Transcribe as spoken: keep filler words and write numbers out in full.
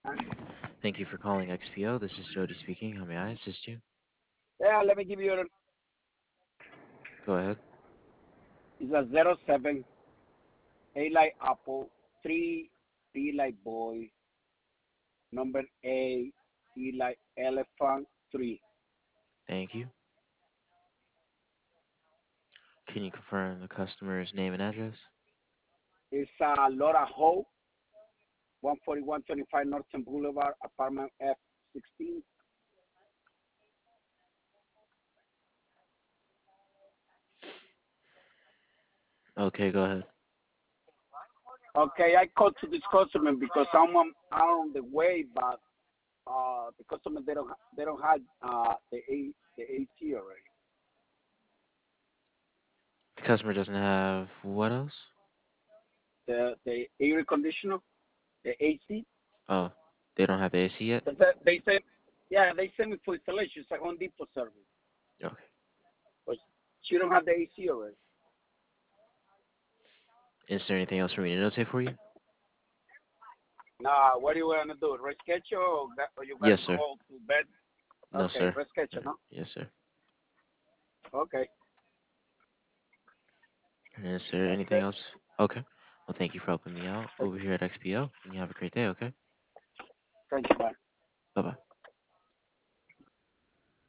Thank you for calling X P O. This is Jody speaking. How may I assist you? Yeah, let me give you a, Go ahead. it's a zero seven, A like apple, three, B like boy, number A, E like elephant, three. Thank you. Can you confirm the customer's name and address? It's uh, Laura Hope, one forty-one twenty-five Norton Boulevard, apartment F sixteen. Okay, go ahead. Okay, I called to this customer because I'm on, I'm on the way, but uh, the customer they don't ha- they don't have uh, the A the A C already. The customer doesn't have what else? The the air conditioner, the A C. Oh, they don't have A C yet? They said, they said yeah, they sent me for installation. It's like Home Depot service, Okay. but she don't have the A C already. Is there anything else for me to notate for you? Nah, what do you want to do? Reschedule or, ga- or you got to Yes, sir. call to bed? No, Okay, sir. Uh, reschedule, no? Yes, sir. Okay, Is there that's anything it. else? Okay. Well, thank you for helping me out over here at X P O, and you have a great day, okay? Thank you, bye. Bye bye.